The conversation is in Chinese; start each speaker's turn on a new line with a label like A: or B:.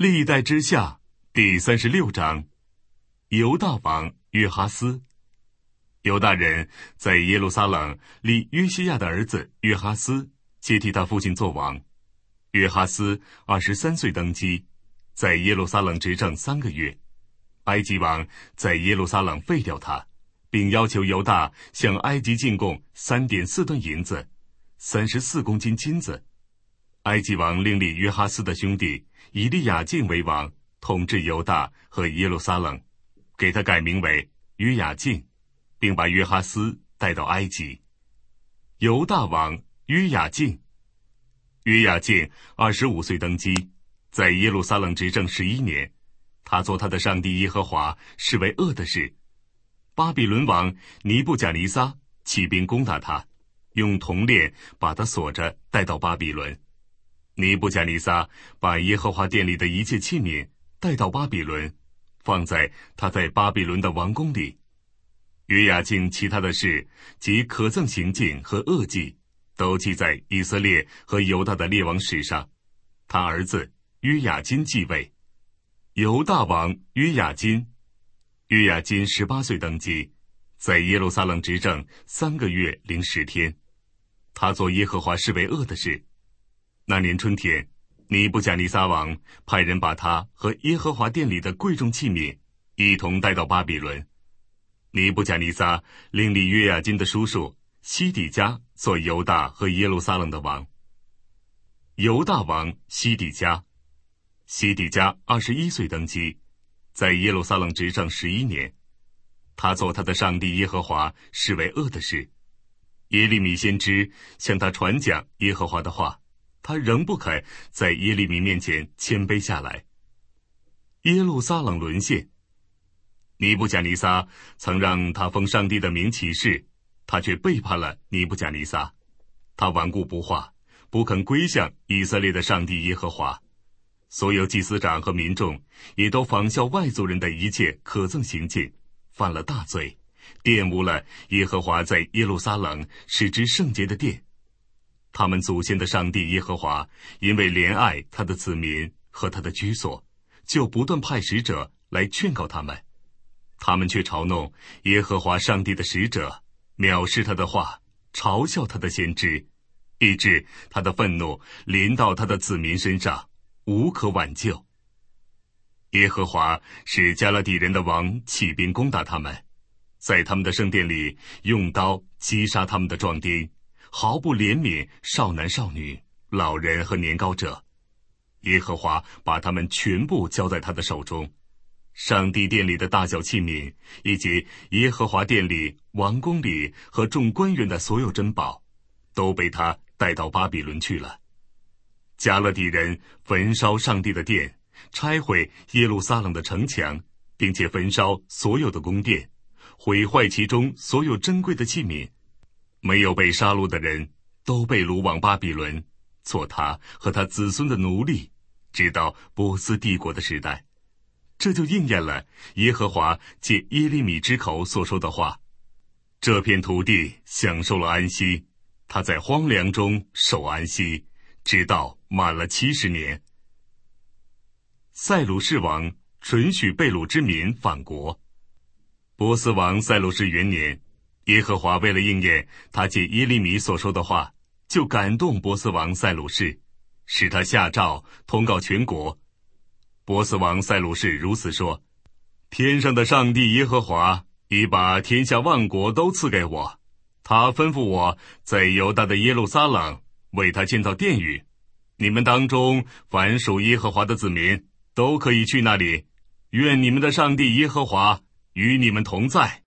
A: 历代之下第36章，犹大王约哈斯。犹大人在耶路撒冷立约西亚的儿子约哈斯接替他父亲做王。约哈斯23岁登基，在耶路撒冷执政3个月。埃及王在耶路撒冷废掉他，并要求犹大向埃及进贡3.4吨银子，34公斤金子。埃及王另立约哈斯的兄弟以利亚敬为王，统治犹大和耶路撒冷，给他改名为约雅敬，并把约哈斯带到埃及。犹大王约雅敬。约雅敬25岁登基，在耶路撒冷执政11年。他做他的上帝耶和华视为恶的事。巴比伦王尼布甲尼撒起兵攻打他，用铜链把他锁着带到巴比伦。尼布甲尼撒把耶和华殿里的一切器皿带到巴比伦，放在他在巴比伦的王宫里。约雅敬其他的事及可憎行径和恶迹，都记在以色列和犹大的列王史上。他儿子约雅金继位。犹大王约雅金。约雅金18岁登基，在耶路撒冷执政3个月零10天。他做耶和华视为恶的事。那年春天，尼布甲尼撒王派人把他和耶和华殿里的贵重器皿一同带到巴比伦。尼布甲尼撒另立约雅金的叔叔西底家做犹大和耶路撒冷的王。犹大王西底家。西底家21岁登基，在耶路撒冷执政11年。他做他的上帝耶和华视为恶的事。耶利米先知向他传讲耶和华的话，他仍不肯在耶利米面前谦卑下来。耶路撒冷沦陷。尼布甲尼撒曾让他奉上帝的名起誓，他却背叛了尼布甲尼撒。他顽固不化，不肯归向以色列的上帝耶和华。所有祭司长和民众也都仿效外族人的一切可憎行径，犯了大罪，玷污了耶和华在耶路撒冷使之圣洁的殿。他们祖先的上帝耶和华因为怜爱他的子民和他的居所，就不断派使者来劝告他们。他们却嘲弄耶和华上帝的使者，藐视他的话，嘲笑他的先知，以致他的愤怒临到他的子民身上，无可挽救。耶和华使加勒底人的王起兵攻打他们，在他们的圣殿里用刀击杀他们的壮丁，毫不怜悯少男少女、老人和年高者。耶和华把他们全部交在他的手中，上帝殿里的大小器皿，以及耶和华殿里、王宫里和众官员的所有珍宝，都被他带到巴比伦去了。加勒底人焚烧上帝的殿，拆毁耶路撒冷的城墙，并且焚烧所有的宫殿，毁坏其中所有珍贵的器皿。没有被杀戮的人都被掳往巴比伦，做他和他子孙的奴隶，直到波斯帝国的时代。这就应验了耶和华借耶利米之口所说的话：这片土地享受了安息，他在荒凉中受安息，直到满了70年。塞鲁士王准许被掳之民返国。波斯王塞鲁士元年，耶和华为了应验他借耶利米所说的话，就感动波斯王塞鲁士，使他下诏通告全国。波斯王塞鲁士如此说：天上的上帝耶和华已把天下万国都赐给我，他吩咐我在犹大的耶路撒冷为他建造殿宇。你们当中凡属耶和华的子民都可以去那里，愿你们的上帝耶和华与你们同在。